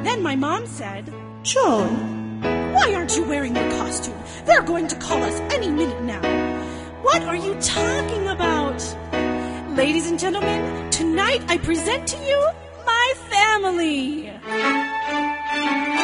Then my mom said, Joan, why aren't you wearing your costume? They're going to call us any minute now. What are you talking about? Ladies and gentlemen, tonight I present to you my family.